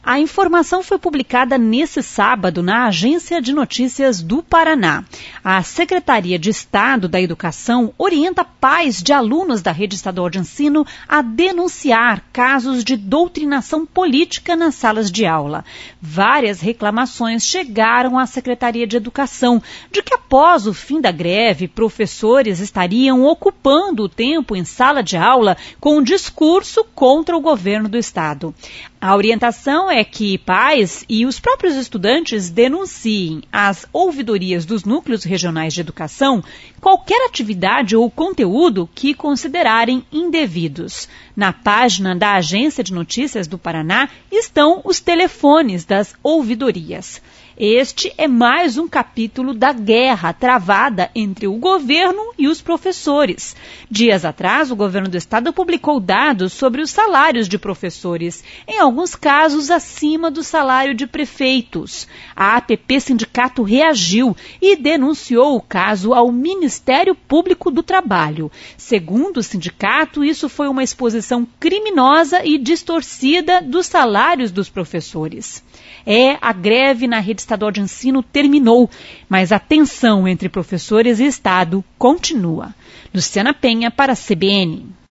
A informação foi publicada nesse sábado na Agência de Notícias do Paraná. A Secretaria de Estado da Educação orienta pais de alunos da rede estadual de ensino a denunciar casos de doutrinação política nas salas de aula. Várias reclamações chegaram à Secretaria de Educação de que após o fim da greve, professores estariam ocupando o tempo em sala de aula com um discurso contra o governo do estado. A orientação é que pais e os próprios estudantes denunciem às ouvidorias dos núcleos regionais de educação qualquer atividade ou conteúdo que considerarem indevidos. Na página da Agência de Notícias do Paraná estão os telefones das ouvidorias. Este é mais um capítulo da guerra travada entre o governo e os professores. Dias atrás, o governo do estado publicou dados sobre os salários de professores, em alguns casos acima do salário de prefeitos. A APP Sindicato reagiu e denunciou o caso ao Ministério Público do Trabalho. Segundo o sindicato, isso foi uma exposição criminosa e distorcida dos salários dos professores. A greve na rede estadual de ensino terminou, mas a tensão entre professores e Estado continua. Luciana Penha para a CBN.